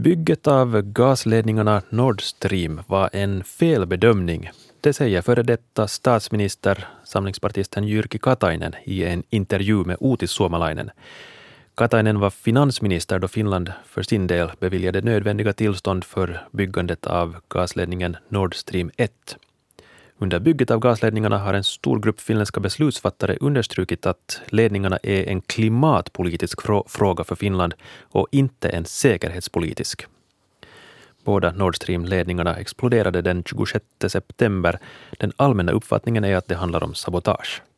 Bygget av gasledningarna Nord Stream var en felbedömning. Det säger före detta statsminister, samlingspartisten Jyrki Katainen i en intervju med Uutis Suomalainen. Katainen var finansminister då Finland för sin del beviljade nödvändiga tillstånd för byggandet av gasledningen Nord Stream 1. Under bygget av gasledningarna har en stor grupp finländska beslutsfattare understrukit att ledningarna är en klimatpolitisk fråga för Finland och inte en säkerhetspolitisk. Båda Nord Stream-ledningarna exploderade den 26 september. Den allmänna uppfattningen är att det handlar om sabotage.